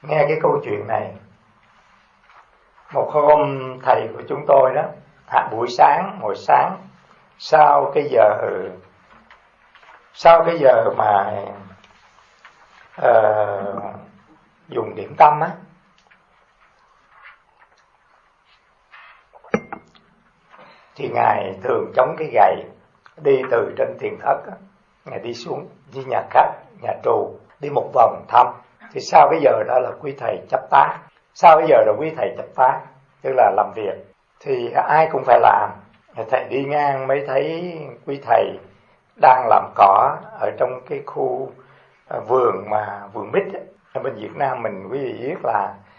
Nghe cái câu chuyện này, một hôm thầy của chúng tôi đó, buổi sáng sau cái giờ mà dùng điểm tâm á, thì ngài thường chống cái gậy đi từ trên tiền thất á, ngài đi xuống với nhà khách, nhà trù, đi một vòng thăm. Thì sau cái giờ đó là quý thầy chấp tác, sau cái giờ rồi quý thầy chấp tác, tức là làm việc, thì ai cũng phải làm. Thầy đi ngang mới thấy quý thầy đang làm cỏ ở trong cái khu vườn mít ấy. Ở bên Việt Nam mình quý vị biết là